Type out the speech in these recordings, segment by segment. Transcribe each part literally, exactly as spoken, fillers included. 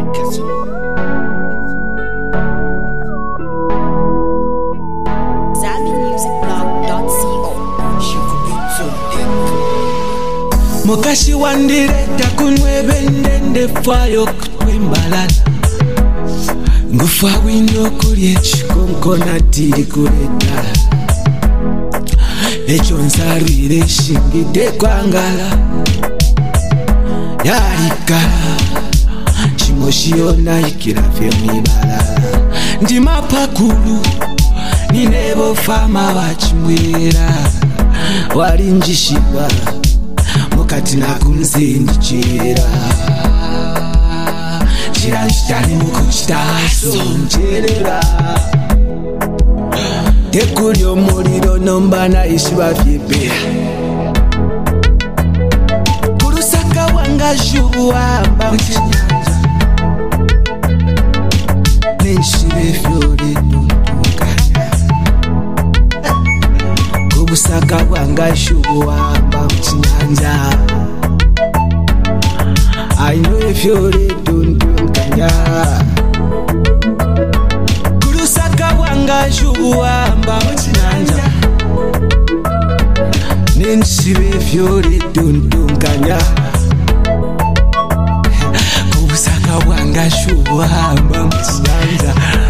Mukashi wandireta kunwebendende fwayo kutwembalala ngufa windo kulye chikonkona tiri kuleta echo nsarwire shingide kwangala yarikala chimoshiona ikiravye mwibalala ndi mapakulu ninebo fama wachimwera warinjishibwa mukati nakunzindichira chiranjitani mukuchitaso ncherera tekulyo muliro nombana ishiba vyepera kurusaka wanga juwamba mchinyanja nenshibe fyore tutukanya kubusaka wanga juwamba mchinyanja I know if you're dun dun kanya kurusaka wanga juwamba mchinyanja nenshibe fyore dun dun kanya kubusaka wanga juwamba mchinyanja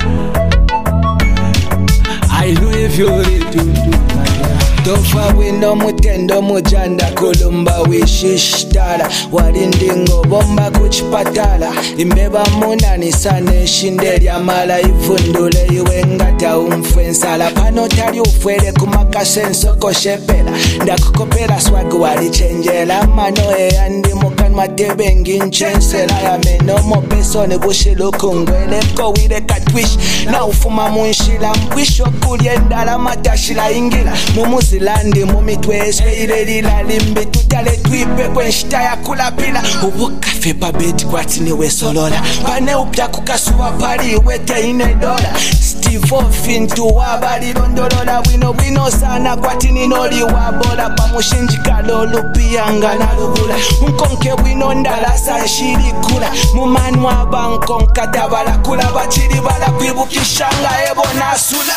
I know if you're dun dun kanya tofa wino mutendo mujanda kulumba wishishtala walindingo bomba kuchipatala imbeba munani sane shinde lya mala ivundule iwe ngata umfensala pano tali ufwele kumakasenso koshepela ndakukopela swagu walichenjela mano eyandi mukanwa tebengi nchensela ya meno mopesone bushilukungwele kowile katwish na ufuma munshila mbwisho kulye ndala matashila ingila mumuzi landi mumitwe esweire lilalimbi tutale twipe kwenshita ya kulapila ubukafe babeti kwatini wesolola pane upya kukasuwa pali wete ine dola Steve Fintu wabali londolola wino wino sana kwatini noli wabola pamushinjika lolu piyanga na lubula unkonke wino ndala sanshiri kula mumani wabankonka tabala kula bachiri bala kwibukishanga ebo nasula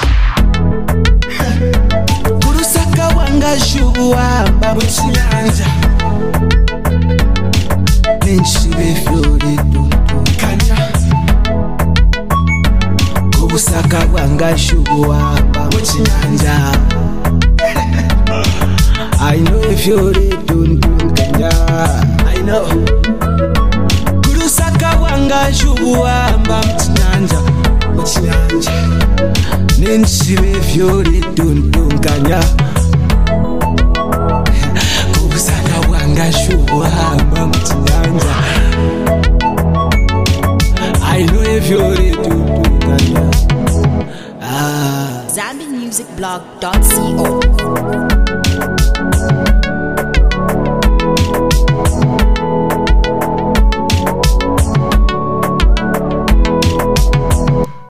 wanga juwamba mchinyanja nenshibe fyore tutukanya kubusaka wanga juwamba mchinyanja I know if you're tutukanya I know kurusaka wanga juwamba mchinyanja mchinyanja nenshibe fyore tutukanya Shuwamba mchinyanja I know if you're ready to do ah. Zambi Music Blog dot co